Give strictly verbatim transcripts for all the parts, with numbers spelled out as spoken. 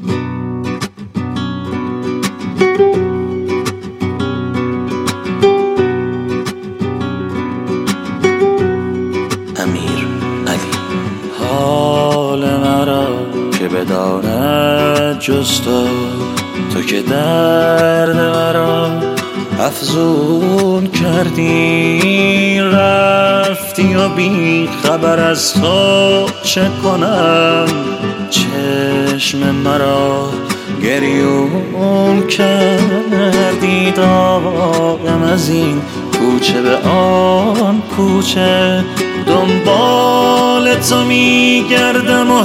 امیر علی. حال مرا که بداند جز تو، تو که درد مرا افزون کردی، رفتی و بی خبر از تو چه کنم، چشم مرا گریون کردی، داغم از این کوچه به آن کوچه، دنبال تو میگردم و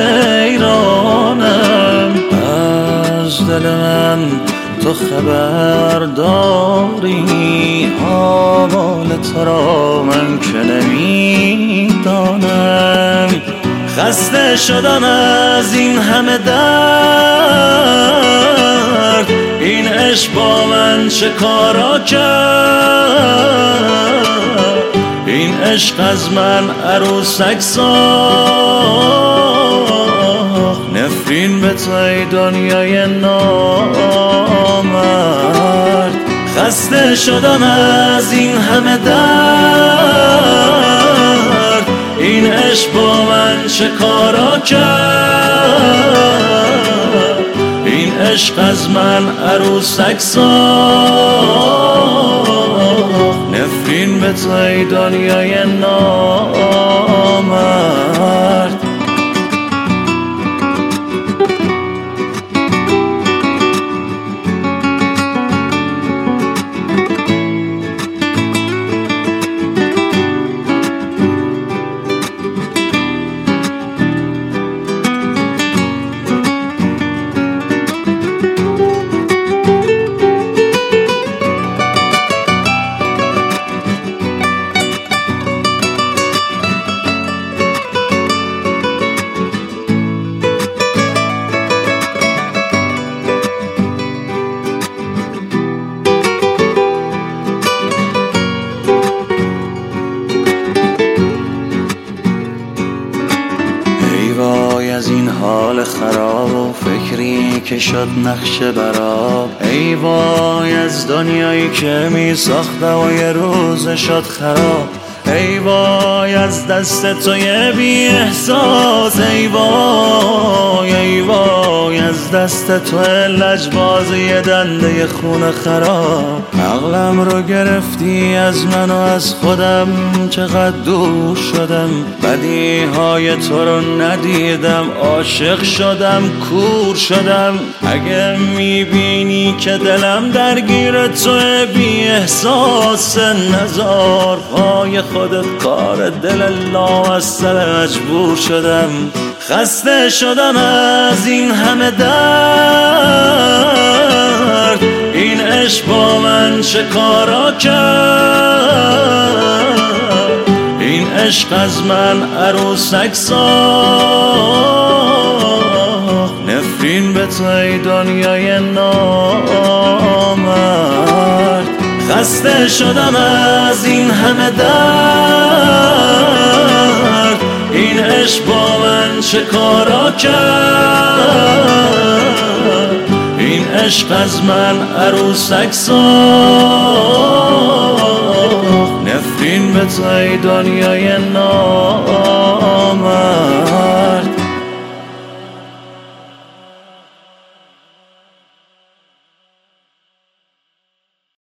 حیرانم، از دل من تو خبر داری، آمال تو را من که نمیدانم، خسته شدم از این همه درد، این عشق با من چه کارا کرد، این عشق از من عروسک ساخت، نفرین به تو ای دنیای نامرد، خسته شدم از این همه درد، این عشق با من چه کارا کرد، این عشق از من عروسک ساخت، نفرین به تو ای دنیای نامرد. از این حال خراب و فکری که شد نقش براب، ای وای از دنیایی که می ساختم و یه روز شد خراب، ای وای از دست توی بی احساس، ای وای ای وای از دست تو لجباز یه دنده خون خراب، عقلم رو گرفتی از من و از خودم، چقدر دور شدم، بدی های تو رو ندیدم، عاشق شدم کور شدم، اگه میبینی که دلم درگیر تو بی احساس، نزار پای خودت کار دل لامصب، مجبور شدم، خسته شدم از این همه درد، این عشق با من چه کارا کرد، این عشق از من عروسک ساخت، نفرین به تو ای دنیای نامرد، خسته شدم از این همه درد، این عشق با من چه کارا کرد، این عشق از من عروسک ساخت، نفرین به تو ای دنیای نامرد.